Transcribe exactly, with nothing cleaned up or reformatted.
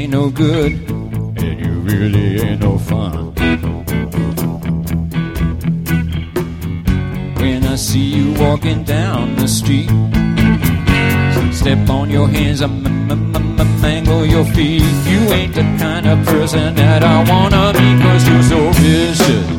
ain't no good, and you really ain't no fun. When I see you walking down the street, step on your hands, I'm mangle your feet. You ain't the kind of person that I wanna be, 'cause you're so vicious.